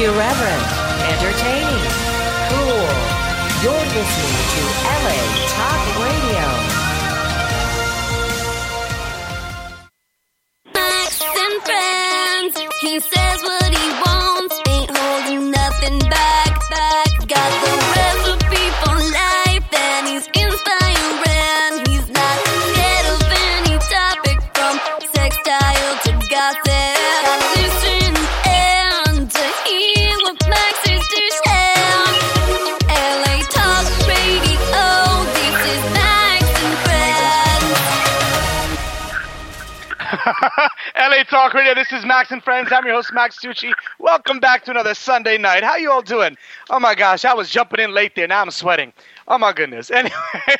Irreverent, entertaining, cool. You're listening to LA Talk Radio. Max and friends, he says what he wants, ain't holding nothing back. Got the recipe for life, and he's inspiring. He's not scared of any topic, from sextile to gossip. Listen and to hear what Max is to share. LA Talk Radio, this is Max and Friends. LA Talk Radio, this is Max and Friends. I'm your host, Max Tucci. Welcome back to another Sunday night. How you all doing? Oh my gosh, I was jumping in late there. Now I'm sweating. Oh my goodness. Anyway,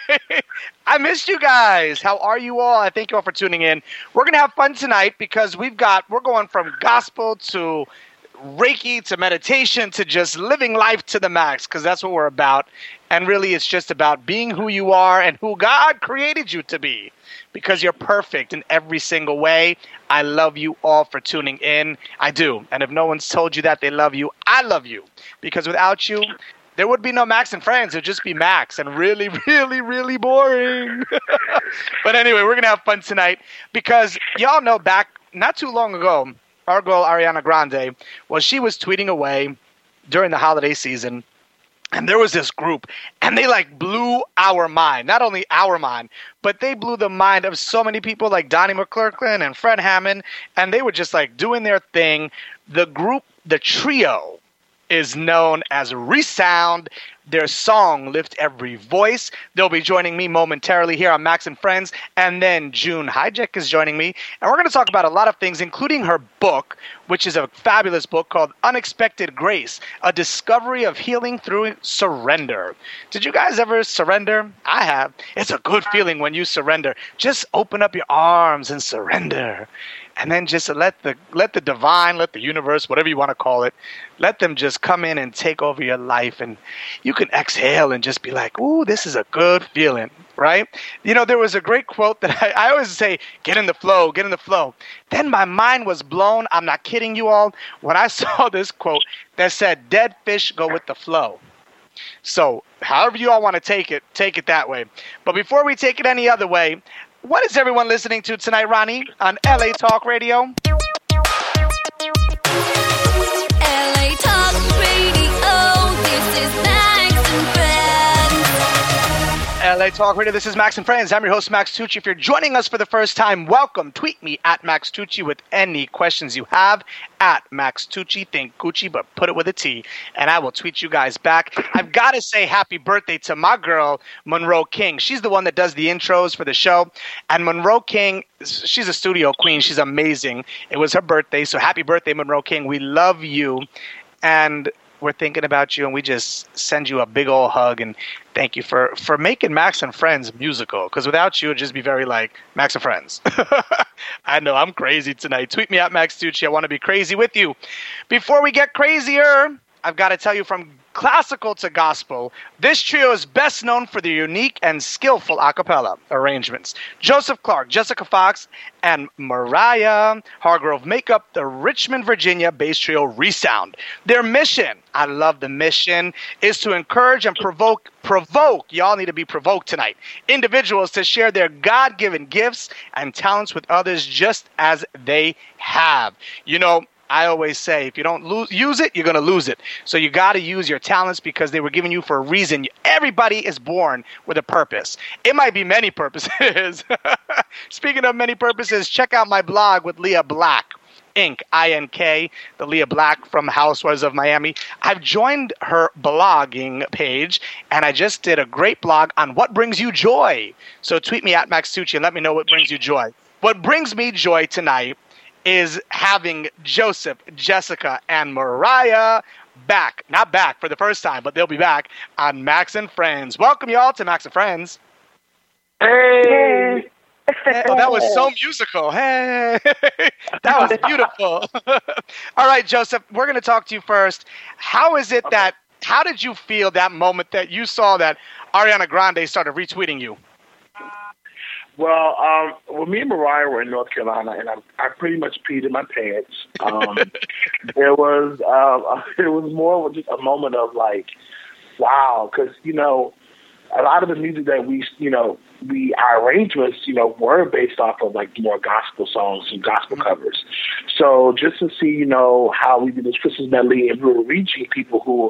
I missed you guys. How are you all? I thank you all for tuning in. We're going to have fun tonight because we're going from gospel to Reiki to meditation to just living life to the max, because that's what we're about. And really, it's just about being who you are and who God created you to be, because you're perfect in every single way. I love you all for tuning in. I do. And if no one's told you that they love you, I love you. Because without you, there would be no Max and Friends. It would just be Max and really, really, really boring. But anyway, we're going to have fun tonight because y'all know back not too long ago, our girl Ariana Grande, well, she was tweeting away during the holiday season. And there was this group, and they blew our mind. Not only our mind, but they blew the mind of so many people like Donnie McClurkin and Fred Hammond, and they were just doing their thing. The group, the trio, is known as Resound. Their song, Lift Every Voice. They'll be joining me momentarily here on Max and Friends. And then June Hijack is joining me. And we're going to talk about a lot of things, including her book, which is a fabulous book called Unexpected Grace, A Discovery of Healing Through Surrender. Did you guys ever surrender? I have. It's a good feeling when you surrender. Just open up your arms and surrender. And then just let the divine, let the universe, whatever you want to call it, let them just come in and take over your life. And you can exhale and just be like, ooh, this is a good feeling, right? You know, there was a great quote that I always say, get in the flow, get in the flow. Then my mind was blown. I'm not kidding you all. When I saw this quote that said, dead fish go with the flow. So however you all want to take it that way. But before we take it any other way, what is everyone listening to tonight, Ronnie, on LA Talk Radio? LA Talk Radio, this is Max and Friends. LA Talk Radio, this is Max and Friends. I'm your host, Max Tucci. If you're joining us for the first time, welcome. Tweet me at Max Tucci with any questions you have. At Max Tucci, think Gucci, but put it with a T, and I will tweet you guys back. I've got to say happy birthday to my girl, Monroe King. She's the one that does the intros for the show, and Monroe King, she's a studio queen. She's amazing. It was her birthday, so happy birthday, Monroe King. We love you, and we're thinking about you, and we just send you a big old hug, and thank you for making Max and Friends musical, because without you, it'd just be very Max and Friends. I know, I'm crazy tonight. Tweet me at Max Tucci. I want to be crazy with you. Before we get crazier, I've got to tell you, from classical to gospel, this trio is best known for their unique and skillful a cappella arrangements. Joseph Clark, Jessica Fox, and Mariah Hargrove make up the Richmond, Virginia bass trio Resound. Their mission, I love the mission, is to encourage and provoke, y'all need to be provoked tonight, individuals to share their God-given gifts and talents with others just as they have. You know, I always say, if you don't use it, you're going to lose it. So you got to use your talents because they were given you for a reason. Everybody is born with a purpose. It might be many purposes. Speaking of many purposes, check out my blog with Leah Black, Inc., I-N-K, the Leah Black from Housewives of Miami. I've joined her blogging page, and I just did a great blog on what brings you joy. So tweet me at Max Tucci and let me know what brings you joy. What brings me joy tonight is having Joseph, Jessica, and Mariah back. Not back for the first time, but they'll be back on Max and Friends. Welcome, y'all, to Max and Friends. Hey! Oh, that was so musical. Hey! That was beautiful. All right, Joseph, we're going to talk to you first. How did you feel that moment that you saw that Ariana Grande started retweeting you? Well, me and Mariah were in North Carolina, and I pretty much peed in my pants. It was more of just a moment of like, wow, because a lot of the music that our arrangements, were based off of like more gospel songs and gospel covers. So just to see, how we did this Christmas medley, and we were reaching people who,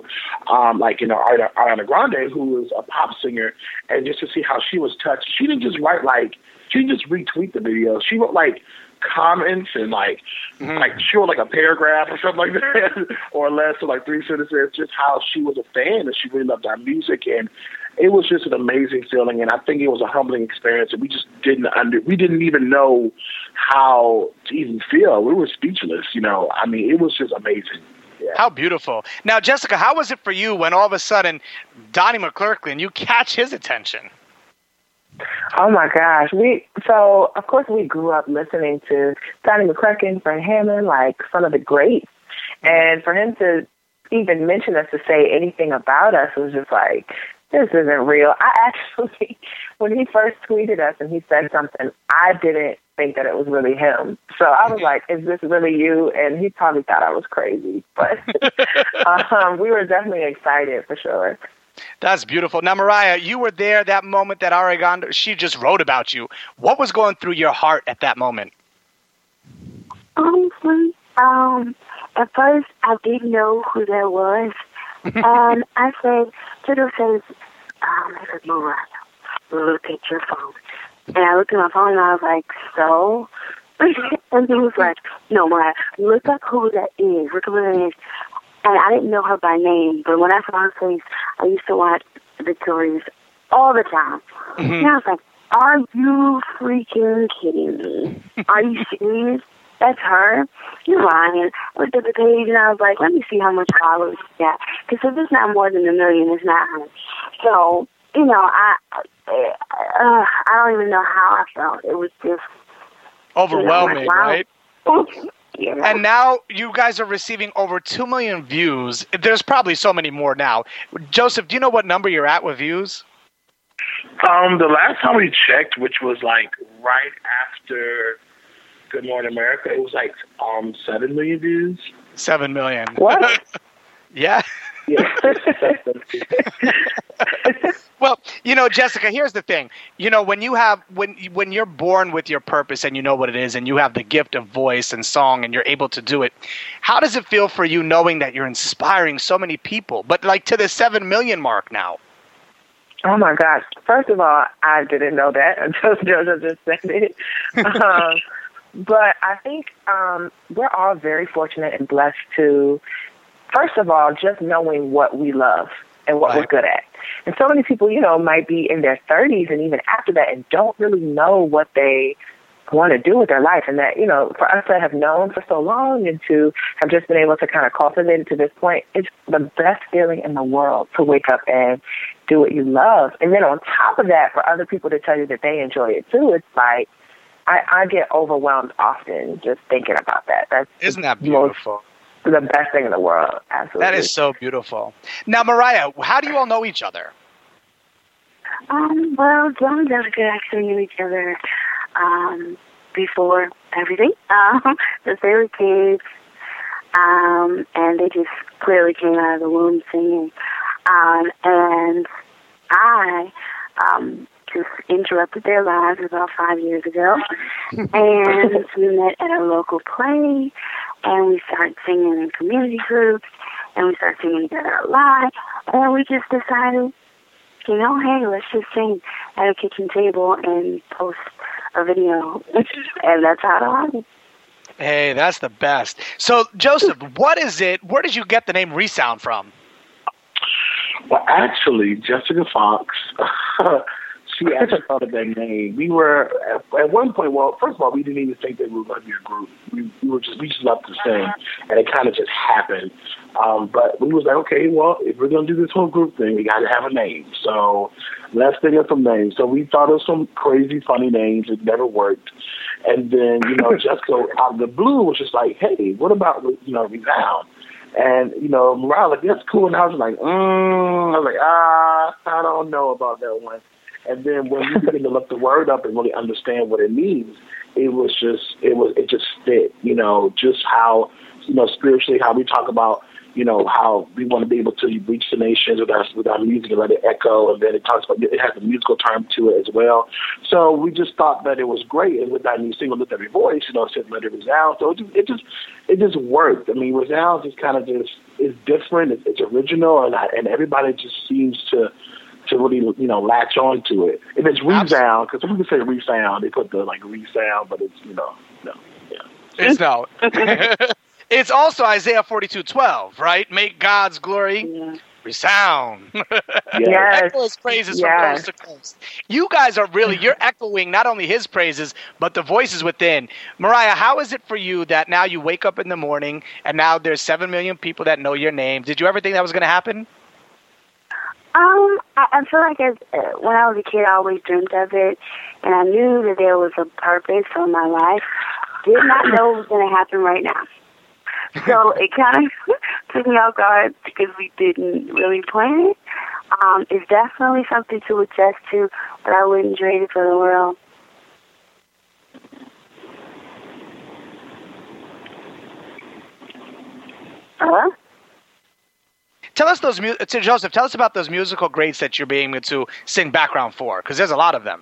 Ariana Grande, who is a pop singer, and just to see how she was touched. She didn't just she didn't just retweet the video. She wrote like comments and like she wrote like a paragraph or something like that, or less, or like 3 sentences, just how she was a fan and she really loved our music, and it was just an amazing feeling. And I think it was a humbling experience, and we just we didn't even know how to even feel. We were speechless, I mean, it was just amazing. Yeah. How beautiful. Now, Jessica, how was it for you when all of a sudden Donnie McClurkin, you catch his attention? Oh my gosh. So of course we grew up listening to Donnie McClurkin, Fred Hammond, like some of the greats. And for him to even mention us, to say anything about us, was just like, this isn't real. I actually, when he first tweeted us and he said something, I didn't think that it was really him. So I was like, is this really you? And he probably thought I was crazy. But we were definitely excited for sure. That's beautiful. Now, Mariah, you were there that moment that Ariana, she just wrote about you. What was going through your heart at that moment? Honestly, at first I didn't know who that was. And I said, Tito says, Mariah, look at your phone. And I looked at my phone and I was like, so? And he was like, no, Mariah, look up who that is. Look at who that is. And I didn't know her by name, but when I saw her face, I used to watch Victorious all the time. Mm-hmm. And I was like, are you freaking kidding me? Are you serious? That's her? You're lying. I looked at the page and I was like, let me see how much followers she got. Because if it's not more than 1 million, it's not her. So, I don't even know how I felt. It was just overwhelming, right? Yeah. And now you guys are receiving over 2 million views. There's probably so many more now. Joseph, do you know what number you're at with views? The last time we checked, which was like right after Good Morning America, it was like 7 million views. 7 million. What? Yeah. Yeah. Well, Jessica, here's the thing. When you're born with your purpose and you know what it is and you have the gift of voice and song and you're able to do it, how does it feel for you knowing that you're inspiring so many people, but like to the 7 million mark now? Oh my gosh. First of all, I didn't know that until Joseph just said it. But I think we're all very fortunate and blessed to, first of all, just knowing what we love and what we're good at. And so many people, might be in their 30s and even after that and don't really know what they want to do with their life. And that, for us to have known for so long and to have just been able to kind of cultivate it to this point, it's the best feeling in the world to wake up and do what you love. And then on top of that, for other people to tell you that they enjoy it too, it's like, I get overwhelmed often just thinking about that. Isn't that beautiful? The best thing in the world. Absolutely. That is so beautiful. Now, Mariah, how do you all know each other? Well, John and Jessica actually knew each other before everything. Since they were kids, and they just clearly came out of the womb singing. And I just interrupted their lives about 5 years ago. And we met at a local play, and we started singing in community groups, and we started singing together a lot. And we just decided, hey, let's just sing at a kitchen table and post a video. And that's how it happened. Hey, that's the best. So, Joseph, what is it? Where did you get the name Resound from? Well, actually, Jessica Fox, she actually thought of that name. We were, at one point, well, first of all, we didn't even think that we were going to be a group. We just loved to sing, and it kind of just happened. But we was like, okay, well, if we're going to do this whole group thing, we got to have a name. So let's think of some names. So we thought of some crazy, funny names. It never worked. And then, Jessica, out of the blue, was just like, hey, what about, Resound? And, Mariah, like, that's cool. And I was like, I don't know about that one. And then when you begin to look the word up and really understand what it means, it just fit, just how, spiritually, how we talk about, how we want to be able to reach the nations with our music and let it echo. And then it talks about, it has a musical term to it as well. So we just thought that it was great. And with that new single, Lift Every Voice, it said Let It Resound. So it just worked. I mean, Resound is kind of just, it's different, it's original, and everybody just seems to really, latch on to it. If it's resound, because some people say resound, they put the resound, but it's, no. Yeah. It's no. It's also Isaiah 42:12, right? Make God's glory resound. Yes. Echo his praises from coast to coast. You guys are really, you're echoing not only his praises, but the voices within. Mariah, how is it for you that now you wake up in the morning and now there's 7 million people that know your name? Did you ever think that was going to happen? I feel like when I was a kid, I always dreamed of it, and I knew that there was a purpose for my life. Did not know it was going to happen right now. So it kind of took me off guard because we didn't really plan it. It's definitely something to adjust to, but I wouldn't trade it for the world. Hello? Tell us Joseph, tell us about those musical greats that you're being able to sing background for, because there's a lot of them.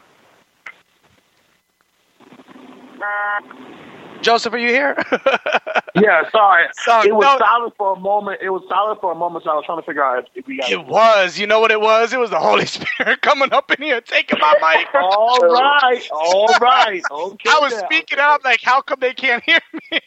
Joseph, are you here? Yeah, sorry. It was silent for a moment. So I was trying to figure out if we got it. Was. You know what it was? It was the Holy Spirit coming up in here, taking my mic. All right. Okay. I was speaking up like, how come they can't hear me?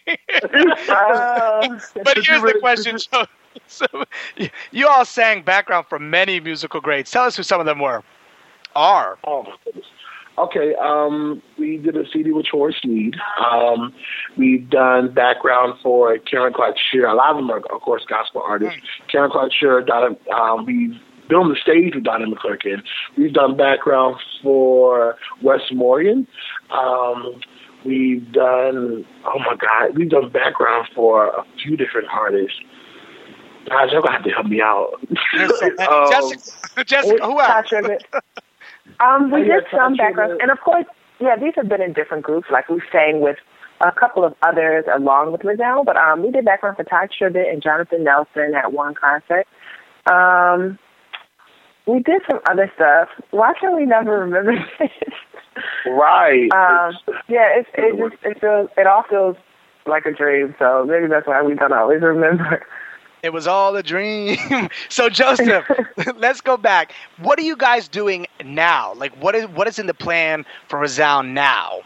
But here's the question, Joseph. So, you all sang background for many musical greats. Tell us who some of them were. Oh, my goodness. Okay, we did a CD with Horace Meade. We've done background for Karen Clark Sheard. A lot of them are, of course, gospel artists. Karen Clark Sheard, we've been on the stage with Donna McClurkin. We've done background for Wes Morgan. We've done background for a few different artists. Guys, you're going to have to help me out. Jessica, who else? We did some backgrounds, and of course, these have been in different groups. Like we sang with a couple of others along with Resound, but we did background for Ty Tribbett and Jonathan Nelson at one concert. We did some other stuff. Why can we never remember this? Right. It all feels like a dream. So maybe that's why we don't always remember. It was all a dream. So, Joseph, let's go back. What are you guys doing now? Like, what is in the plan for Resound now?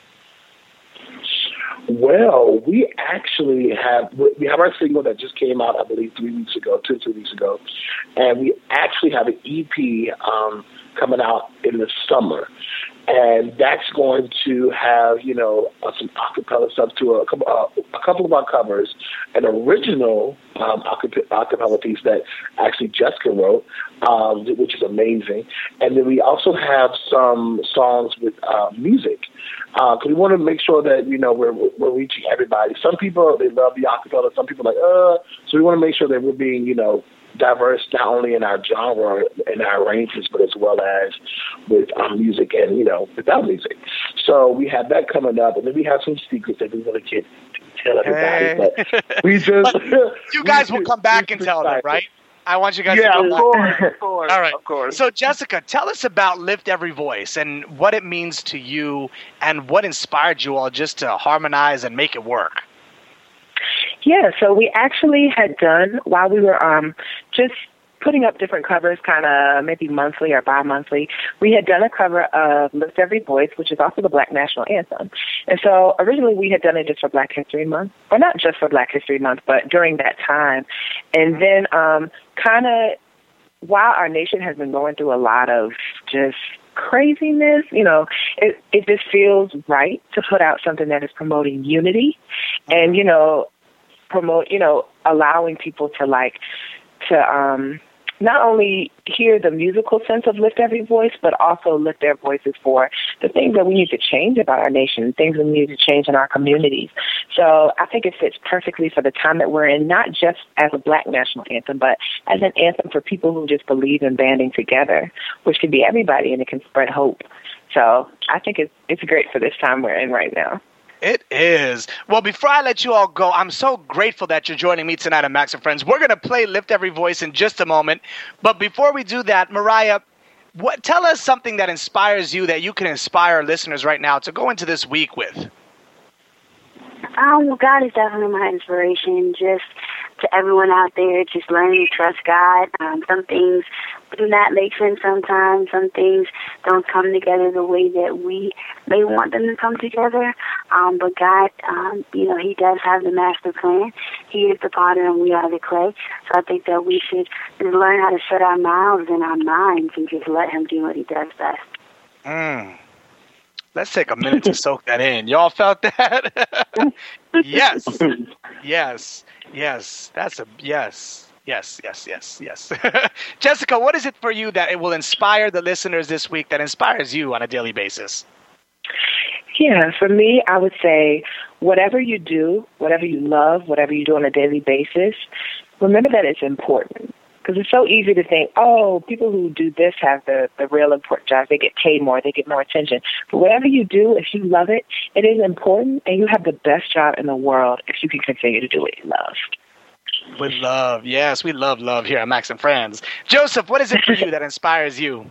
Well, we actually have our single that just came out, I believe, 2 weeks ago, and we actually have an EP coming out in the summer. And that's going to have, some acapella stuff to a couple of our covers, an original acapella piece that actually Jessica wrote, which is amazing. And then we also have some songs with music. Because we want to make sure that, we're reaching everybody. Some people, they love the acapella. Some people are like, So we want to make sure that we're being, diverse, not only in our genre and our arrangements, but as well as with music and, without music. So we have that coming up, and then we have some secrets that we really can't tell everybody. But we just... But you guys will come back and tell them, right? I want you guys to go back. Of course. All right. Of course. So, Jessica, tell us about Lift Every Voice and what it means to you and what inspired you all just to harmonize and make it work. Yeah, so we actually had done, while we were just putting up different covers kind of maybe monthly or bi-monthly, we had done a cover of Lift Every Voice, which is also the Black National Anthem. And so originally we had done it just for Black History Month, or not just for Black History Month, but during that time. And then kind of while our nation has been going through a lot of just craziness, it just feels right to put out something that is promoting unity and, promote, allowing people to not only hear the musical sense of Lift Every Voice, but also lift their voices for the things that we need to change about our nation, things that we need to change in our communities. So I think it fits perfectly for the time that we're in, not just as a Black national anthem, but as an anthem for people who just believe in banding together, which can be everybody, and it can spread hope. So I think it's great for this time we're in right now. It is. Well, before I let you all go, I'm so grateful that you're joining me tonight on Max and Friends. We're going to play Lift Every Voice in just a moment. But before we do that, Mariah, tell us something that inspires you, that you can inspire our listeners right now to go into this week with. Well, God is definitely my inspiration. Just to everyone out there, just learning to trust God. Some things do not make sense sometimes. Some things don't come together the way that we may want them to come together. But God, He does have the master plan. He is the potter and we are the clay. So I think that we should just learn how to shut our mouths and our minds and just let Him do what He does best. Let's take a minute to soak that in. Y'all felt that? Yes. Yes. Yes. That's a yes. Yes. Jessica, what is it for you that it will inspire the listeners this week, that inspires you on a daily basis? Yeah, for me, I would say whatever you do, whatever you love, whatever you do on a daily basis, remember that it's important. Because it's so easy to think, oh, people who do this have the real important jobs. They get paid more. They get more attention. But whatever you do, if you love it, it is important, and you have the best job in the world if you can continue to do what you love. With love. Yes, we love here at Max and Friends. Joseph, what is it for you that inspires you?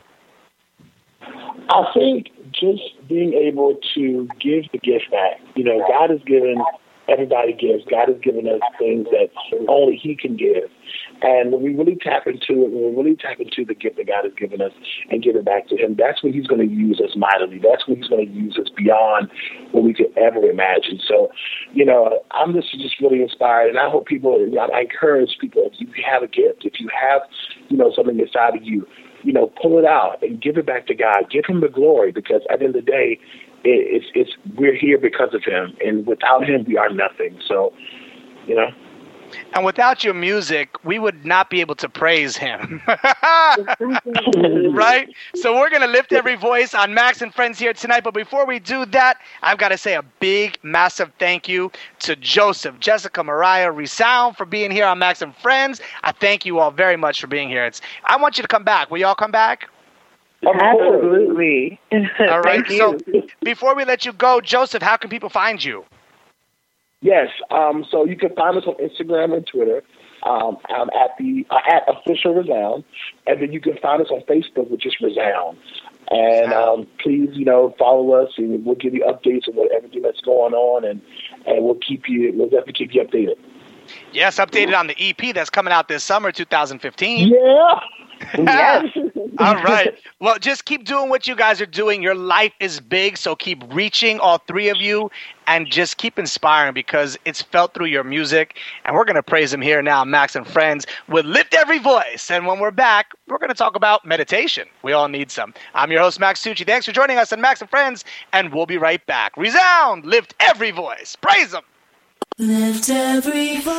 I think just being able to give the gift back. God has given everybody gifts. God has given us things that only He can give. And when we really tap into it, when we really tap into the gift that God has given us and give it back to Him, that's when He's going to use us mightily. That's when He's going to use us beyond what we could ever imagine. So, I'm just really inspired, and I hope I encourage people, if you have a gift, if you have, something inside of you, pull it out and give it back to God. Give Him the glory, because at the end of the day, we're here because of Him, and without Him, we are nothing. So, And without your music, we would not be able to praise Him. Right? So we're going to lift every voice on Max and Friends here tonight. But before we do that, I've got to say a big, massive thank you to Joseph, Jessica, Mariah, Resound for being here on Max and Friends. I thank you all very much for being here. I want you to come back. Will you all come back? Absolutely. All right. Thank you. So before we let you go, Joseph, how can people find you? Yes, so you can find us on Instagram and Twitter. I'm at Official Resound, and then you can find us on Facebook, which is Resound. And please, follow us, and we'll give you updates on everything that's going on, and we'll definitely keep you updated. Yes, updated on the EP that's coming out this summer, 2015. Yeah. Yes. All right. Well, just keep doing what you guys are doing. Your life is big, so keep reaching, all three of you, and just keep inspiring, because it's felt through your music. And we're going to praise Him here now, Max and Friends, with Lift Every Voice. And when we're back, we're going to talk about meditation. We all need some. I'm your host, Max Tucci. Thanks for joining us on Max and Friends, and we'll be right back. Resound, lift every voice. Praise Him. Lift every voice,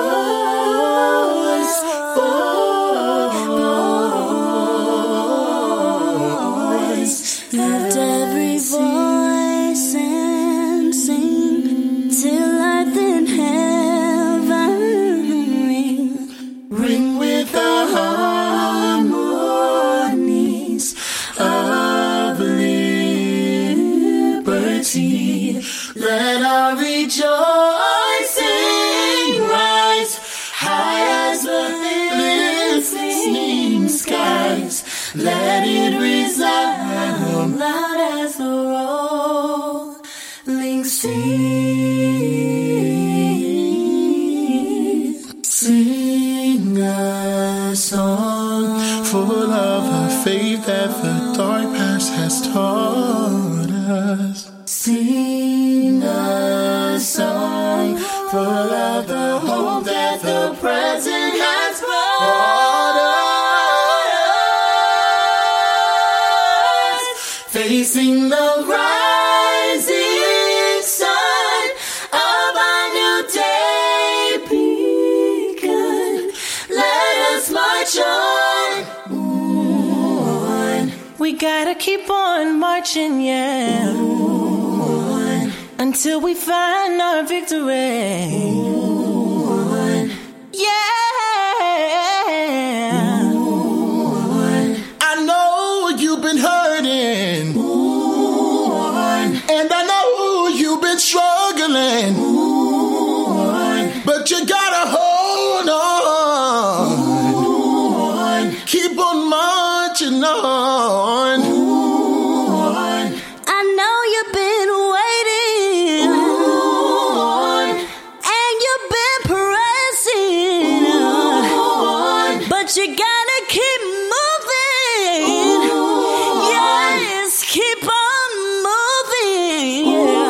lift every voice and sing till earth and heaven ring with the harmonies of liberty. Let our rejoicing rise high as the listening skies. Let it resound loud as the rolling sea. Sing a song full of a faith that the dark past has taught us. Sing a song full of the hope that the present has brought us. Facing the rising sun of a new day begun. Let us march on We gotta keep on marching, yeah. Until we find our victory. Yeah. I know you've been hurting. And I know you've been struggling. But you gotta hold on. Keep on marching on. I know you've been waiting, and you've been pressing, but you gotta keep moving. Yes, keep on moving.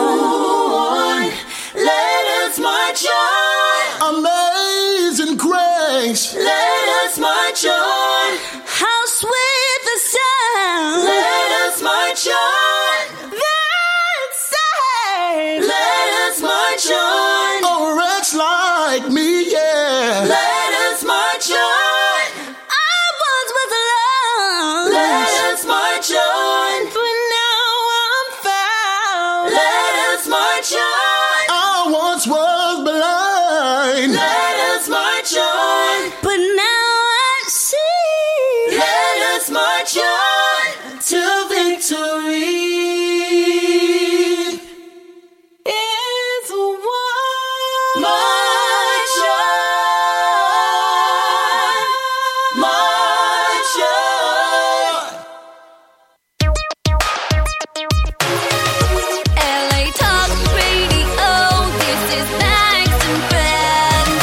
Let us march on. Amazing grace. Let us march on. How sweet the sound. Let us march on. That saved. Let us march on. A wretch like me, yeah. Let us march on. I once was lost. Let us march on. But now I'm found. Let us march on. I once was blind. Let us march on. But now I see. Let us march on to victory. It's one. March on. March on. LA Talk Radio. This is Max and Friends.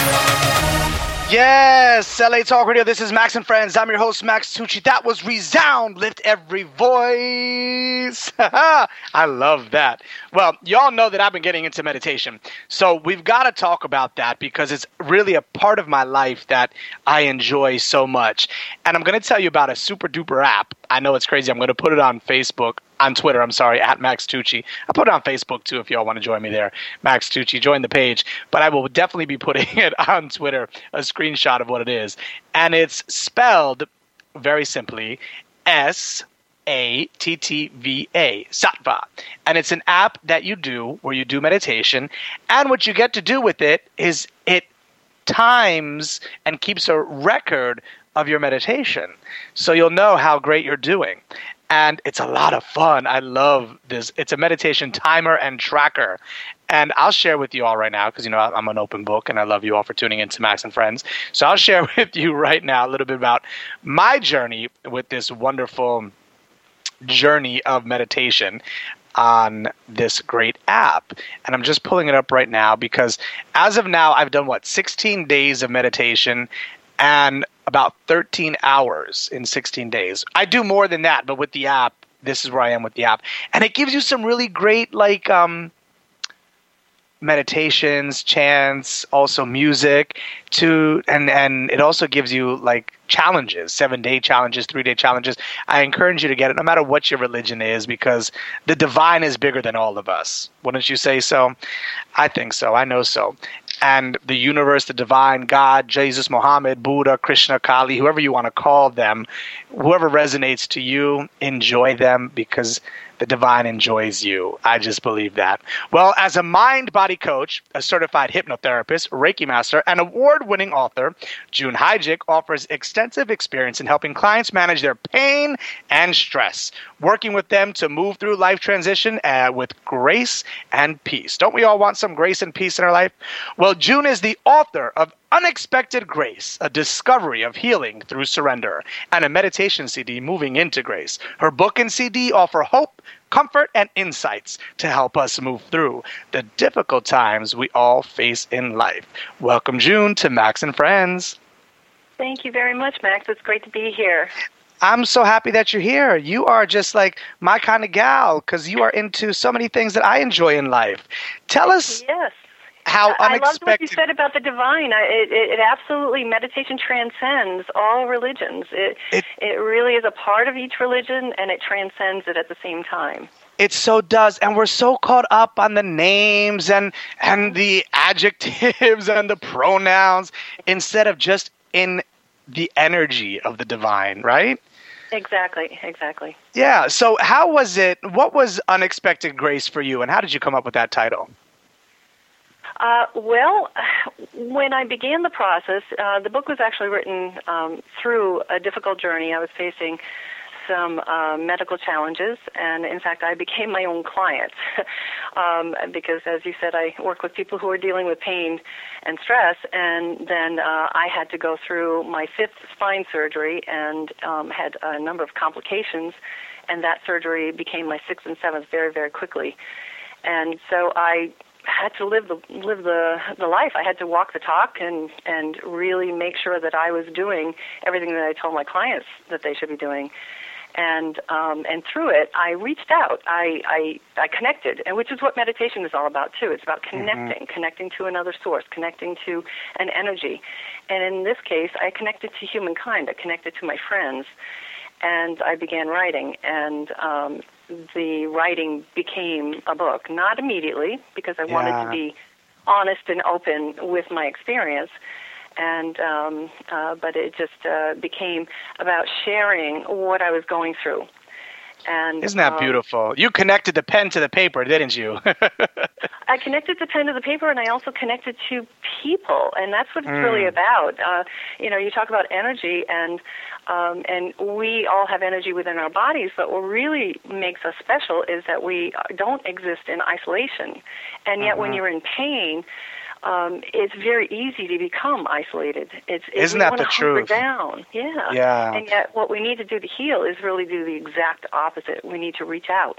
Yes, LA Talk Radio. This is Max and Friends. I'm your host, Max Tucci. That was Resound. Lift every voice. I love that. Well, y'all know that I've been getting into meditation. So we've got to talk about that because it's really a part of my life that I enjoy so much. And I'm going to tell you about a super duper app. I know it's crazy. I'm going to put it on Facebook. On Twitter, at Max Tucci. I'll put it on Facebook, too, if y'all want to join me there. Max Tucci, join the page. But I will definitely be putting it on Twitter, a screenshot of what it is. And it's spelled, very simply, Sattva, Sattva. And it's an app that you do where you do meditation. And what you get to do with it is it times and keeps a record of your meditation. So you'll know how great you're doing. And it's a lot of fun. I love this. It's a meditation timer and tracker. And I'll share with you all right now because, I'm an open book and I love you all for tuning in to Max and Friends. So I'll share with you right now a little bit about my journey with this wonderful journey of meditation on this great app. And I'm just pulling it up right now because as of now, I've done 16 days of meditation and about 13 hours in 16 days. I do more than that, but with the app, this is where I am with the app. And it gives you some really great, meditations, chants, also music, and it also gives you, challenges, 7-day challenges, 3-day challenges. I encourage you to get it, no matter what your religion is, because the divine is bigger than all of us. Wouldn't you say so? I think so. I know so. And the universe, the divine, God, Jesus, Muhammad, Buddha, Krishna, Kali, whoever you want to call them, whoever resonates to you, enjoy them because the divine enjoys you. I just believe that. Well, as a mind-body coach, a certified hypnotherapist, Reiki master, and award-winning author, June Hygic offers extensive experience in helping clients manage their pain and stress, working with them to move through life transition with grace and peace. Don't we all want some grace and peace in our life? Well, June is the author of Unexpected Grace, a discovery of healing through surrender, and a meditation CD, Moving into Grace. Her book and CD offer hope, comfort, and insights to help us move through the difficult times we all face in life. Welcome, June, to Max and Friends. Thank you very much, Max. It's great to be here. I'm so happy that you're here. You are just like my kind of gal because you are into so many things that I enjoy in life. Tell us. Yes. How unexpected. I loved what you said about the divine. It absolutely, meditation transcends all religions. It really is a part of each religion, and it transcends it at the same time. It so does, and we're so caught up on the names and the adjectives and the pronouns instead of just in the energy of the divine, right? Exactly. Yeah. So how was it? What was Unexpected Grace for you, and how did you come up with that title? Well, when I began the process, the book was actually written through a difficult journey. I was facing some medical challenges, and in fact, I became my own client because, as you said, I work with people who are dealing with pain and stress, and then I had to go through my 5th spine surgery and had a number of complications, and that surgery became my 6th and 7th very, very quickly. And so I had to live the life. I had to walk the talk and really make sure that I was doing everything that I told my clients that they should be doing. And through it, I reached out. I connected, and which is what meditation is all about too. It's about connecting to another source, connecting to an energy. And in this case, I connected to humankind. I connected to my friends, and I began writing. And the writing became a book. Not immediately, because I wanted to be honest and open with my experience. And but it just became about sharing what I was going through. And isn't that beautiful? You connected the pen to the paper, didn't you? I connected the pen to the paper, and I also connected to people, and that's what it's really about. You talk about energy, and we all have energy within our bodies, but what really makes us special is that we don't exist in isolation. And yet when you're in pain, it's very easy to become isolated. Isn't that the truth? Down. Yeah. And yet what we need to do to heal is really do the exact opposite. We need to reach out.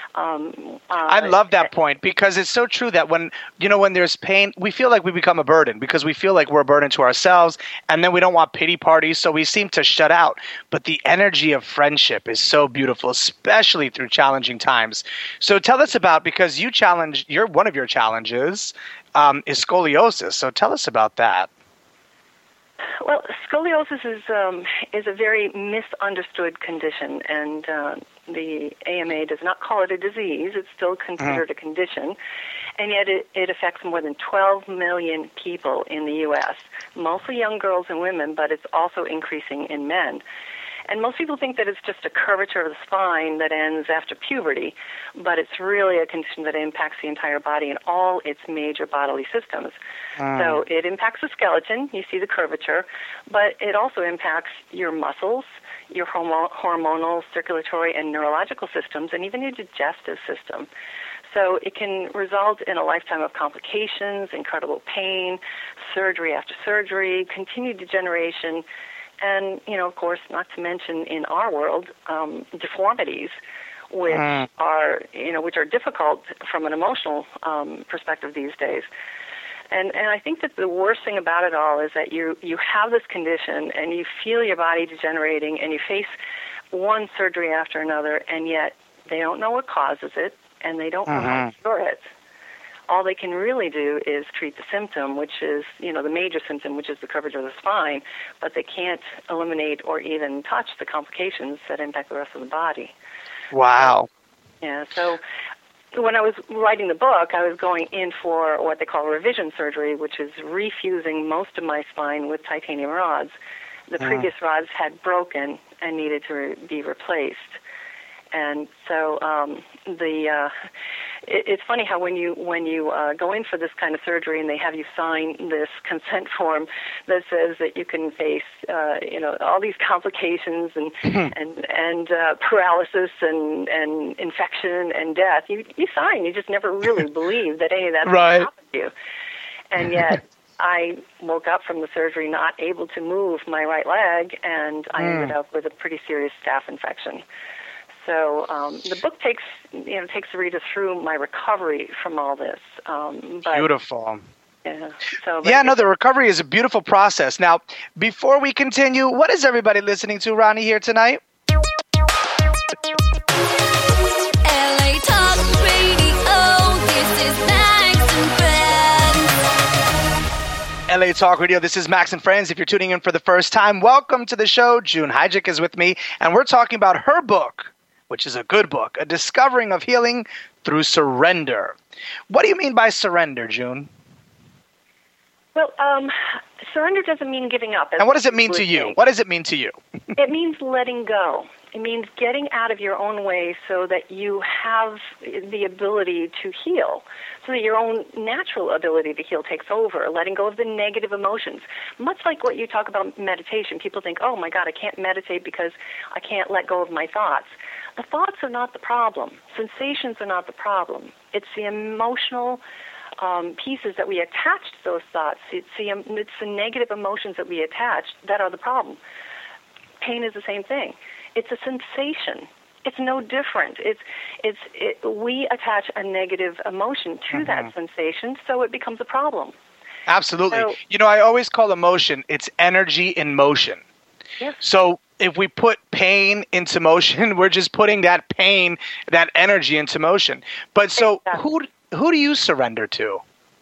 I love that point, because it's so true that when there's pain, we feel like we become a burden, because we feel like we're a burden to ourselves, and then we don't want pity parties, so we seem to shut out. But the energy of friendship is so beautiful, especially through challenging times. So tell us about, because one of your challenges is scoliosis. So tell us about that. Well, scoliosis is a very misunderstood condition, and the AMA does not call it a disease. It's still considered a condition, and yet it affects more than 12 million people in the U.S., mostly young girls and women, but it's also increasing in men. And most people think that it's just a curvature of the spine that ends after puberty, but it's really a condition that impacts the entire body and all its major bodily systems. So it impacts the skeleton, you see the curvature, but it also impacts your muscles, your hormonal, circulatory, and neurological systems, and even your digestive system. So it can result in a lifetime of complications, incredible pain, surgery after surgery, continued degeneration, and, of course, not to mention in our world, deformities, which are difficult from an emotional perspective these days. And I think that the worst thing about it all is that you have this condition and you feel your body degenerating and you face one surgery after another, and yet they don't know what causes it and they don't know how to cure it. All they can really do is treat the symptom, which is, the major symptom, which is the curvature of the spine, but they can't eliminate or even touch the complications that impact the rest of the body. Wow. So when I was writing the book, I was going in for what they call revision surgery, which is refusing most of my spine with titanium rods. The previous rods had broken and needed to be replaced. And so it's funny how when you go in for this kind of surgery and they have you sign this consent form that says that you can face all these complications and paralysis and infection and death, you sign. You just never really believe that any of that's going to happen to you. And yet I woke up from the surgery not able to move my right leg, and I ended up with a pretty serious staph infection. So the book takes the reader through my recovery from all this. Beautiful. Yeah. The recovery is a beautiful process. Now, before we continue, what is everybody listening to, Ronnie, here tonight? LA Talk Radio, this is Max and Friends. LA Talk Radio, this is Max and Friends. If you're tuning in for the first time, welcome to the show. June Hyjik is with me, and we're talking about her book, which is a good book, A Discovering of Healing Through Surrender. What do you mean by surrender, June? Well, surrender doesn't mean giving up. And what does it mean to you? What does it mean to you? It means letting go. It means getting out of your own way so that you have the ability to heal, so that your own natural ability to heal takes over, letting go of the negative emotions. Much like what you talk about meditation, people think, oh my God, I can't meditate because I can't let go of my thoughts. The thoughts are not the problem. Sensations are not the problem. It's the emotional pieces that we attach to those thoughts. It's the negative emotions that we attach that are the problem. Pain is the same thing. It's a sensation. It's no different. We attach a negative emotion to that sensation, so it becomes a problem. Absolutely. So, I always call emotion, it's energy in motion. Yes. So if we put pain into motion, we're just putting that pain, that energy into motion. But so exactly. who do you surrender to?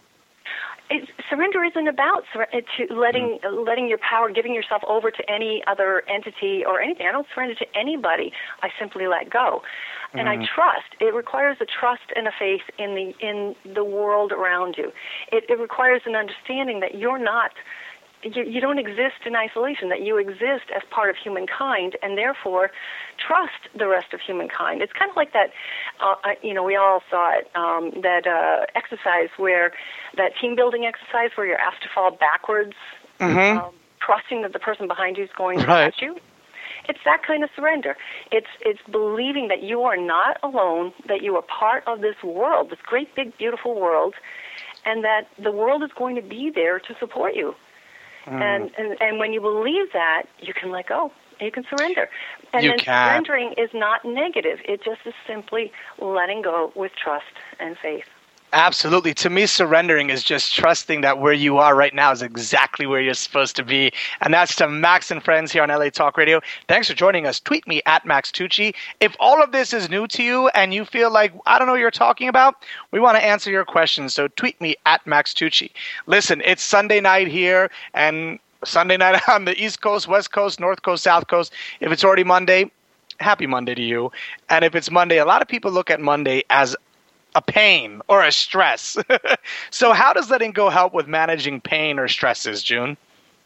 Surrender isn't about letting your power, giving yourself over to any other entity or anything. I don't surrender to anybody. I simply let go, and I trust. It requires a trust and a faith in the world around you. It requires an understanding that you're not. You don't exist in isolation, that you exist as part of humankind, and therefore trust the rest of humankind. It's kind of like that, we all saw it, that exercise that team building exercise where you're asked to fall backwards, trusting that the person behind you is going to catch you. It's that kind of surrender. It's believing that you are not alone, that you are part of this world, this great, big, beautiful world, and that the world is going to be there to support you. And when you believe that, you can let go. You can surrender. And then surrendering is not negative. It just is simply letting go with trust and faith. Absolutely. To me, surrendering is just trusting that where you are right now is exactly where you're supposed to be. And that's to Max and Friends here on LA Talk Radio. Thanks for joining us. Tweet me at Max Tucci. If all of this is new to you and you feel like, I don't know what you're talking about, we want to answer your questions. So tweet me at Max Tucci. Listen, it's Sunday night here and Sunday night on the East Coast, West Coast, North Coast, South Coast. If it's already Monday, happy Monday to you. And if it's Monday, a lot of people look at Monday as a pain or a stress. So how does letting go help with managing pain or stresses, June?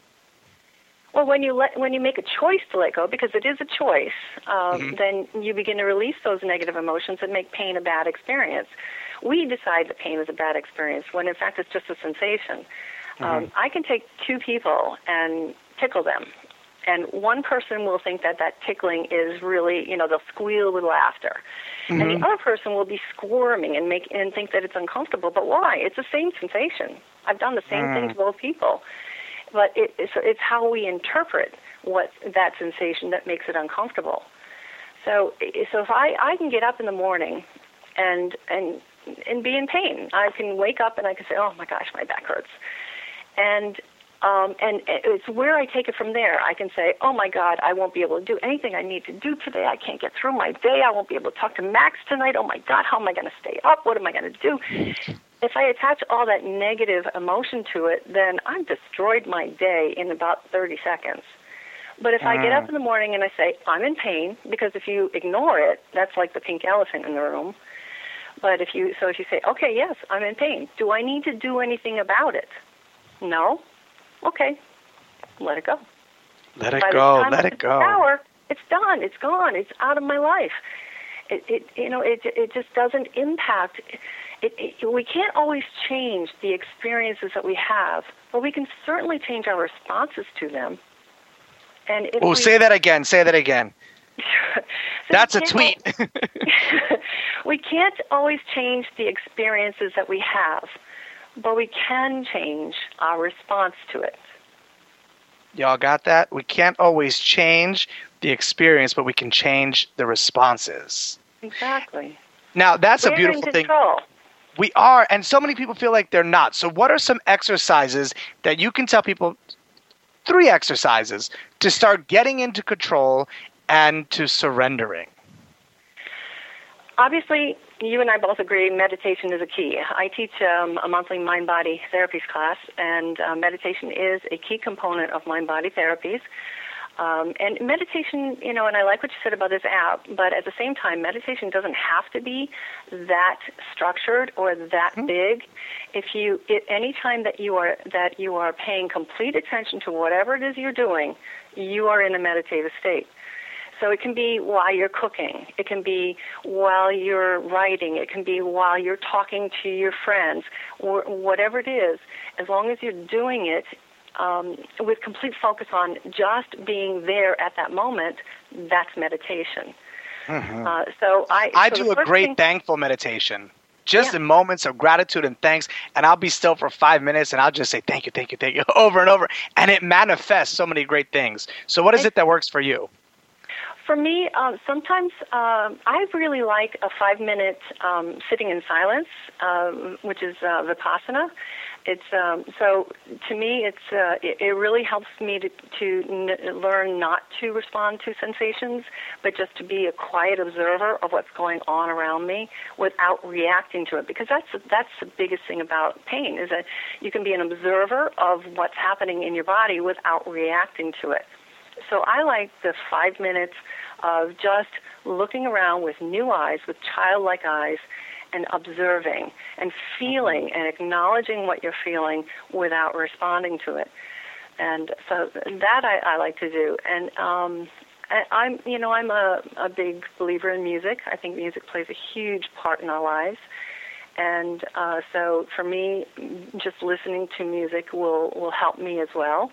Well, when you make a choice to let go, because it is a choice, then you begin to release those negative emotions that make pain a bad experience. We decide that pain is a bad experience when in fact it's just a sensation. I can take two people and tickle them, and one person will think that tickling is really, they'll squeal with laughter. And the other person will be squirming and think that it's uncomfortable. But why? It's the same sensation. I've done the same thing to both people. But it's how we interpret what that sensation that makes it uncomfortable. So if I can get up in the morning and be in pain, I can wake up and I can say, oh my gosh, my back hurts. And it's where I take it from there. I can say, oh, my God, I won't be able to do anything I need to do today. I can't get through my day. I won't be able to talk to Max tonight. Oh, my God, how am I going to stay up? What am I going to do? If I attach all that negative emotion to it, then I've destroyed my day in about 30 seconds. But if I get up in the morning and I say, I'm in pain, because if you ignore it, that's like the pink elephant in the room. But if you say, okay, yes, I'm in pain. Do I need to do anything about it? No. Okay. Let it go. Let it go. Let it go. Shower, it's done. It's gone. It's out of my life. It just doesn't impact. We can't always change the experiences that we have, but we can certainly change our responses to them. And say that again. Say that again. That's a tweet. We can't always change the experiences that we have, but we can change our response to it. Y'all got that? We can't always change the experience, but we can change the responses. Exactly. Now, that's a beautiful thing. We are, and so many people feel like they're not. So what are some exercises that you can tell people, 3 exercises, to start getting into control and to surrendering? Obviously, you and I both agree meditation is a key. I teach a monthly mind-body therapies class, and meditation is a key component of mind-body therapies. And meditation, and I like what you said about this app, but at the same time, meditation doesn't have to be that structured or that big. Any time that you are paying complete attention to whatever it is you're doing, you are in a meditative state. So it can be while you're cooking. It can be while you're writing. It can be while you're talking to your friends, or whatever it is. As long as you're doing it with complete focus on just being there at that moment, that's meditation. Mm-hmm. So I do a great thankful meditation. Just in moments of gratitude and thanks, and I'll be still for 5 minutes, and I'll just say thank you, thank you, thank you, over and over, and it manifests so many great things. So what is it that works for you? For me, sometimes I really like a 5-minute sitting in silence, which is Vipassana. It's so to me, it really helps me to learn not to respond to sensations, but just to be a quiet observer of what's going on around me without reacting to it. Because that's the biggest thing about pain, is that you can be an observer of what's happening in your body without reacting to it. So I like the 5 minutes of just looking around with new eyes, with childlike eyes, and observing and feeling and acknowledging what you're feeling without responding to it. And so that I like to do. And I'm a big believer in music. I think music plays a huge part in our lives. And so for me, just listening to music will help me as well.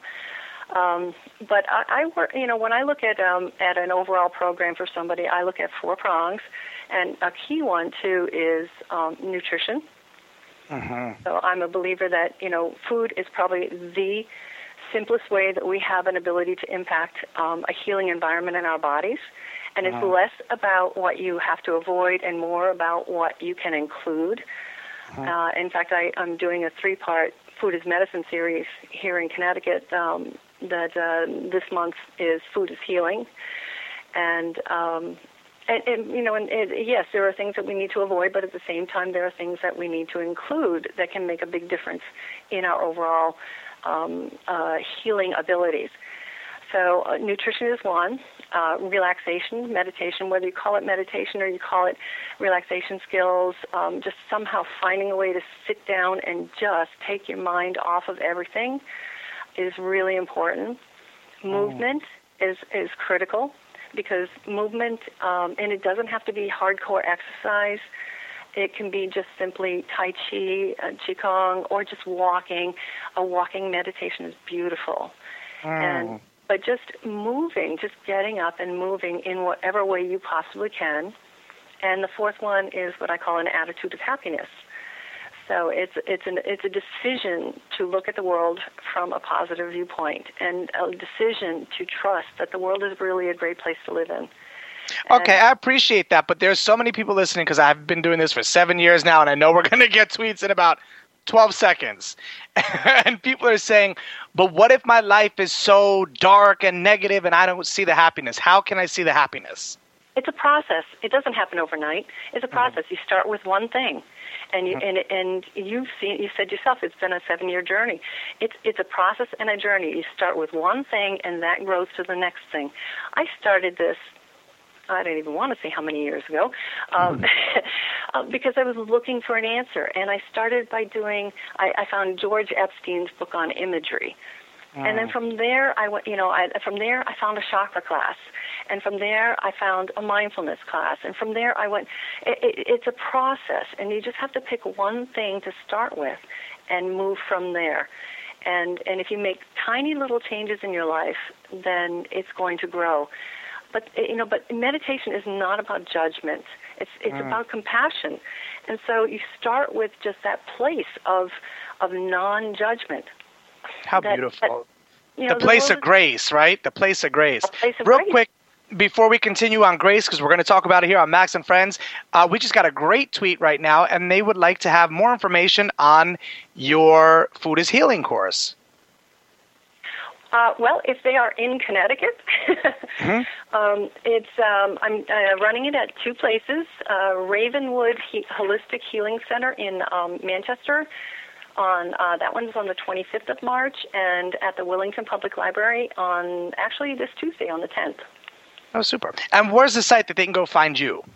But I work, when I look at an overall program for somebody, I look at 4 prongs, and a key one too is nutrition. Mm-hmm. So I'm a believer that food is probably the simplest way that we have an ability to impact a healing environment in our bodies, and it's less about what you have to avoid and more about what you can include. In fact, I'm doing a 3-part Food is Medicine series here in Connecticut. This month is Food is Healing, and yes, there are things that we need to avoid, but at the same time, there are things that we need to include that can make a big difference in our overall healing abilities. So nutrition is one. Relaxation, meditation, whether you call it meditation or you call it relaxation skills, just somehow finding a way to sit down and just take your mind off of everything is really important. Movement is critical, because movement, and it doesn't have to be hardcore exercise. It can be just simply Tai Chi, Qigong, or just walking. A walking meditation is beautiful. But just moving, just getting up and moving in whatever way you possibly can. And the 4th one is what I call an attitude of happiness. So it's a decision to look at the world from a positive viewpoint, and a decision to trust that the world is really a great place to live in. Okay, I appreciate that, but there's so many people listening, because I've been doing this for 7 years now, and I know we're going to get tweets in about 12 seconds. And people are saying, but what if my life is so dark and negative and I don't see the happiness? How can I see the happiness? It's a process. It doesn't happen overnight. It's a process. You start with one thing. And you said yourself, it's been a 7-year journey. It's a process and a journey. You start with one thing, and that grows to the next thing. I started this, I don't even want to say how many years ago, because I was looking for an answer. And I started by I found George Epstein's book on imagery. And then from there, I went, I found a chakra class. And from there, I found a mindfulness class. And from there, I went, it's a process. And you just have to pick one thing to start with and move from there. And if you make tiny little changes in your life, then it's going to grow. But meditation is not about judgment. It's about compassion. And so you start with just that place of non-judgment. How beautiful. The place of grace, right? The place of grace. Real quick, before we continue on grace, because we're going to talk about it here on Max and Friends, we just got a great tweet right now, and they would like to have more information on your Food is Healing course. Well, if they are in Connecticut, I'm running it at 2 places. Ravenwood Holistic Healing Center in Manchester. That one's on the 25th of March, and at the Willington Public Library on actually this Tuesday on the 10th. Oh, super. And where's the site that they can go find you?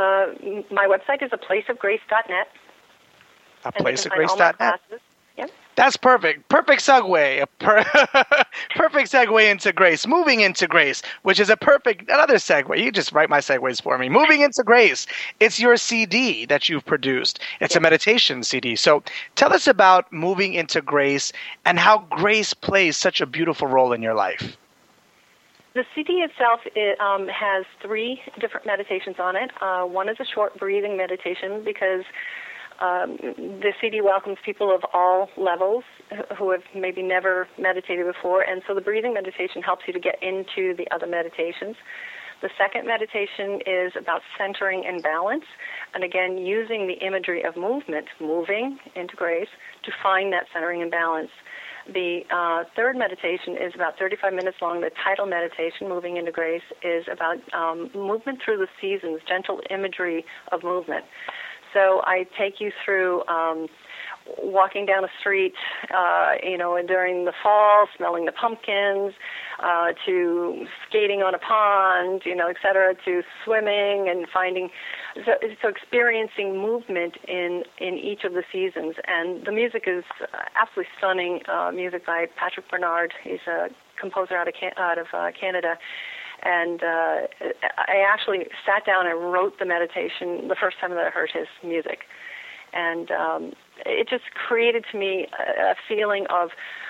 My website is aplaceofgrace.net. Aplaceofgrace.net. Yep. That's perfect. Perfect segue. Perfect segue into grace. Moving into grace, which is another segue. You just write my segues for me. Moving into grace. It's your CD that you've produced. It's a meditation CD. So tell us about moving into grace and how grace plays such a beautiful role in your life. The CD itself has 3 different meditations on it. One is a short breathing meditation because the CD welcomes people of all levels who have maybe never meditated before, and so the breathing meditation helps you to get into the other meditations. The second meditation is about centering and balance, and again, using the imagery of movement, moving into grace, to find that centering and balance. The third meditation is about 35 minutes long. The title meditation, Moving into Grace, is about movement through the seasons, gentle imagery of movement. So I take you through walking down a street, during the fall, smelling the pumpkins, to skating on a pond, et cetera, to swimming and finding, so experiencing movement in each of the seasons. And the music is absolutely stunning music by Patrick Bernard. He's a composer out of Canada. And I actually sat down and wrote the meditation the first time that I heard his music. And it just created to me a feeling of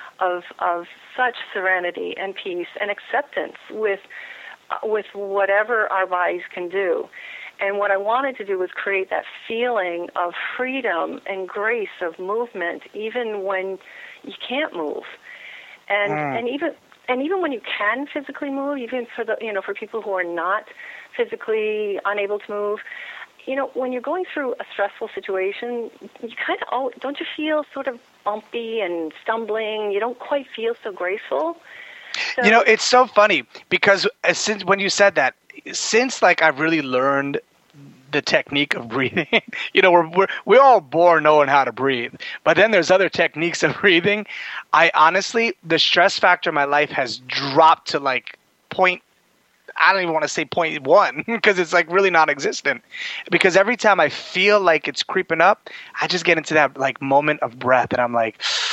such serenity and peace and acceptance with whatever our bodies can do. And what I wanted to do was create that feeling of freedom and grace of movement, even when you can't move, and even when you can physically move, even for for people who are not physically unable to move. When you're going through a stressful situation, you kind of don't you feel sort of bumpy and stumbling? You don't quite feel so graceful. So, it's so funny because when you said that, since I've really learned the technique of breathing, we're all born knowing how to breathe, but then there's other techniques of breathing. I honestly, the stress factor in my life has dropped to I don't even want to say 0.1 because it's really non-existent. Because every time I feel like it's creeping up, I just get into that moment of breath and I'm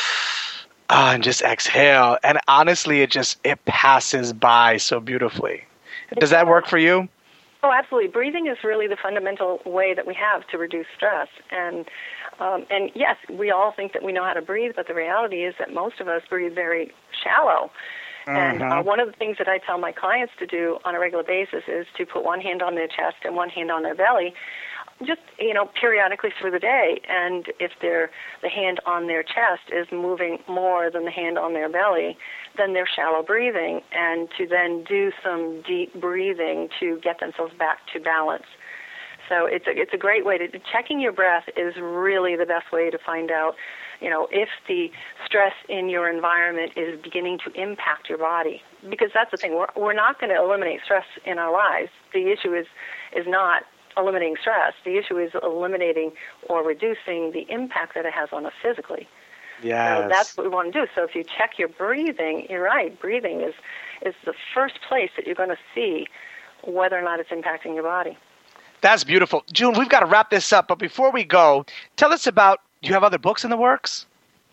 and just exhale. And honestly, it passes by so beautifully. Does that work for you? Oh, absolutely. Breathing is really the fundamental way that we have to reduce stress. And yes, we all think that we know how to breathe, but the reality is that most of us breathe very shallow. And one of the things that I tell my clients to do on a regular basis is to put one hand on their chest and one hand on their belly, just, periodically through the day. And if the hand on their chest is moving more than the hand on their belly, then they're shallow breathing, and to then do some deep breathing to get themselves back to balance. So it's a great way to, checking your breath is really the best way to find out, if the stress in your environment is beginning to impact your body. Because that's the thing, we're not going to eliminate stress in our lives. The issue is not eliminating stress. The issue is eliminating or reducing the impact that it has on us physically. Yes. So that's what we want to do. So if you check your breathing, you're right, breathing is the first place that you're going to see whether or not it's impacting your body. That's beautiful. June, we've got to wrap this up, but before we go, tell us about, do you have other books in the works?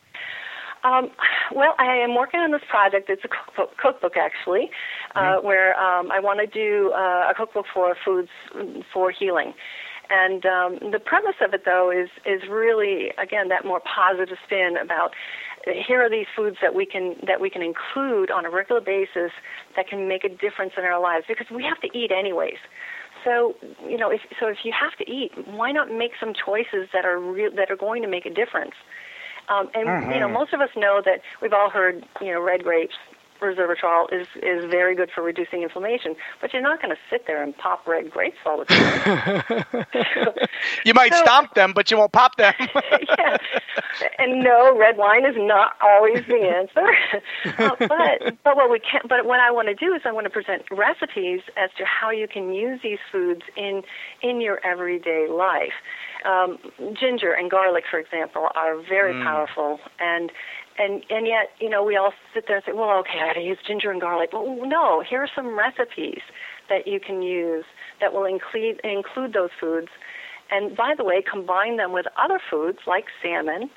Well, I am working on this project. It's a cookbook actually, where I want to do a cookbook for foods for healing. And the premise of it, though, is really, again, that more positive spin about here are these foods that we can include on a regular basis that can make a difference in our lives, because we have to eat anyways. So, if you have to eat, why not make some choices that are going to make a difference? Most of us know that we've all heard, red grapes, resveratrol is very good for reducing inflammation, but you're not going to sit there and pop red grapes all the time. You might stomp them, but you won't pop them. Yeah. And no, red wine is not always the answer. But what I want to do is I want to present recipes as to how you can use these foods in your everyday life. Ginger and garlic, for example, are very powerful, and yet, we all sit there and say, well, okay, I got to use ginger and garlic. Well, no, here are some recipes that you can use that will include those foods. And by the way, combine them with other foods like salmon,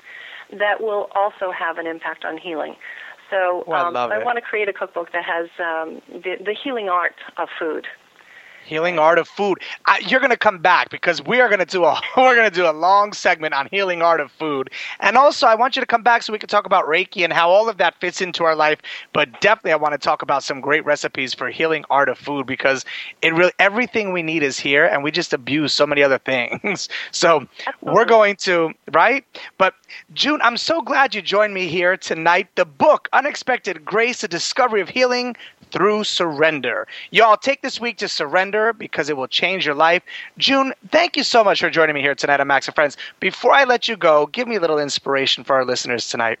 that will also have an impact on healing. So I love it. want to create a cookbook that has the healing art of food. Healing art of food. You're going to come back because we're going to do a long segment on healing art of food. And also, I want you to come back so we can talk about Reiki and how all of that fits into our life. But definitely, I want to talk about some great recipes for healing art of food because everything we need is here, and we just abuse so many other things. So we're going to, right? But June, I'm so glad you joined me here tonight. The book, Unexpected Grace, A Discovery of Healing Through Surrender. Y'all, take this week to surrender because it will change your life. June, thank you so much for joining me here tonight on Max and Friends. Before I let you go, give me a little inspiration for our listeners tonight.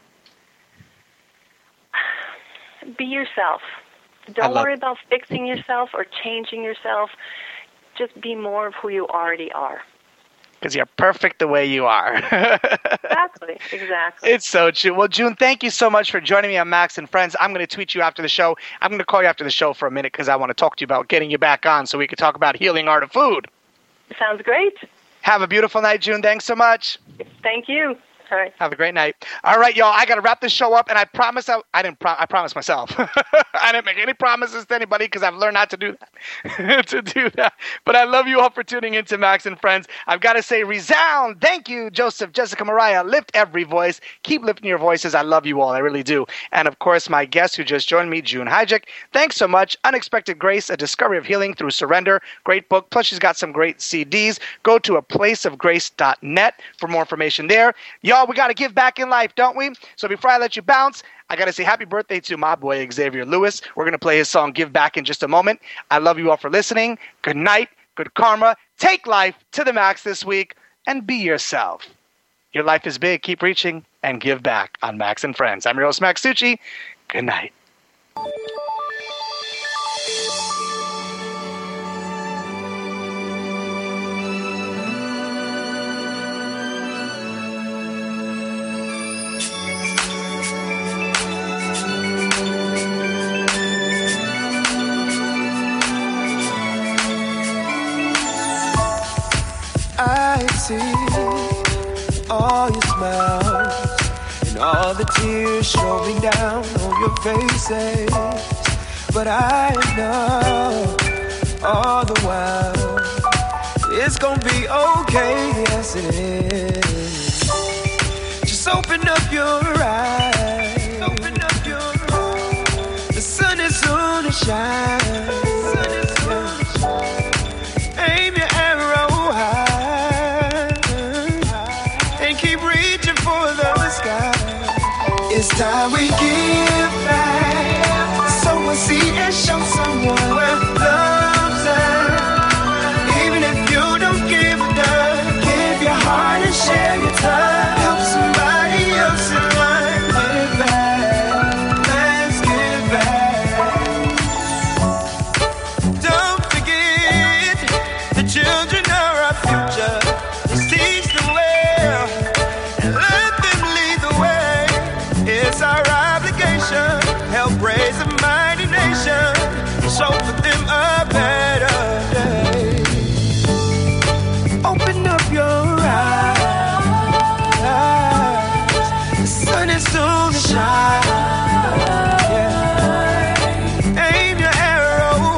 Be yourself. Don't worry about fixing yourself or changing yourself. Just be more of who you already are. Because you're perfect the way you are. Exactly. It's so true. Well, June, thank you so much for joining me on Max and Friends. I'm going to tweet you after the show. I'm going to call you after the show for a minute because I want to talk to you about getting you back on so we can talk about healing art of food. Sounds great. Have a beautiful night, June. Thanks so much. Thank you. All right. Have a great night. All right, y'all. I got to wrap this show up, and I promise I promised myself. I didn't make any promises to anybody because I've learned not to do that. But I love you all for tuning in to Max and Friends. I've got to say, resound. Thank you, Joseph, Jessica, Mariah. Lift every voice. Keep lifting your voices. I love you all. I really do. And, of course, my guest who just joined me, June Hajek. Thanks so much. Unexpected Grace, A Discovery of Healing Through Surrender. Great book. Plus, she's got some great CDs. Go to aplaceofgrace.net for more information there. Y'all, we got to give back in life, don't we? So before I let you bounce, I got to say happy birthday to my boy, Xavier Lewis. We're going to play his song, Give Back, in just a moment. I love you all for listening. Good night, good karma. Take life to the max this week and be yourself. Your life is big. Keep reaching and give back on Max and Friends. I'm your host, Max Tucci. Good night. I see all your smiles and all the tears showing down on your faces. But I know all the while it's gonna be okay, yes it is. Just open up your eyes, open up your eyes. The sun is soon to shine. Aim your arrow high and keep reaching for the sky. It's time we give back. Sow a seed and show someone where love's at. Even if you don't give a dime, give your heart and share your time. Help somebody else in life. Give back. Let's give back. Don't forget the children are our future. Let's teach them well and let them lead the way. It's our obligation. Help raise a mighty nation. Show for them a better day. Open up your eyes. The sun is soon to shine. Yeah. Aim your arrow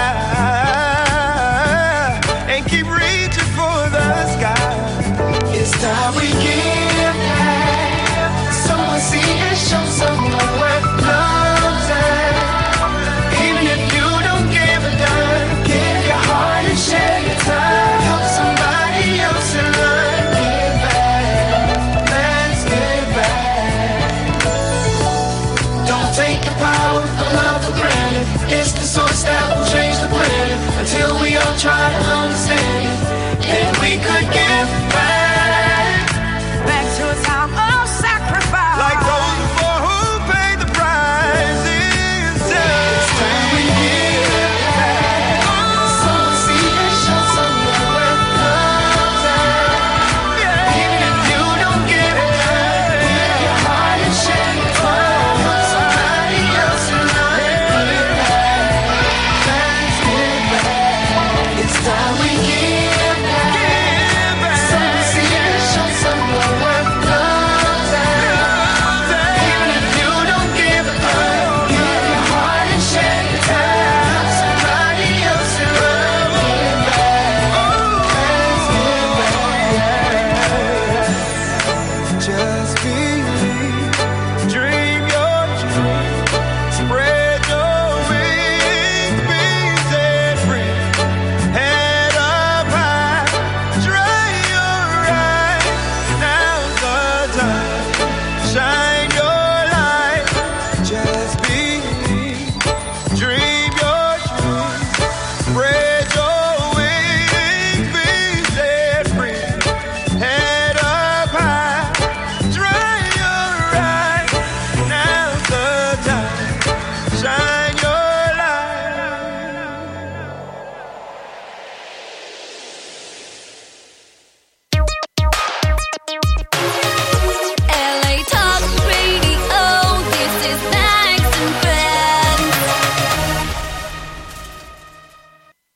high and keep reaching for the sky. It's time we give back. Someone see and show someone where love's at. Even if you don't give a dime, give your heart and share your time. Help somebody else in life. Give back. Let's give back. Don't take the power of love for granted. It's the source that will change the planet. Until we all try to understand it, then we could give back. Back to a time of sacrifice. Like those before who paid the price. It's time we give back. Someone see and show someone where love's at. Even if you don't give it back, give your heart and share your time. Help somebody else in life. Give back. Let's give back. It's time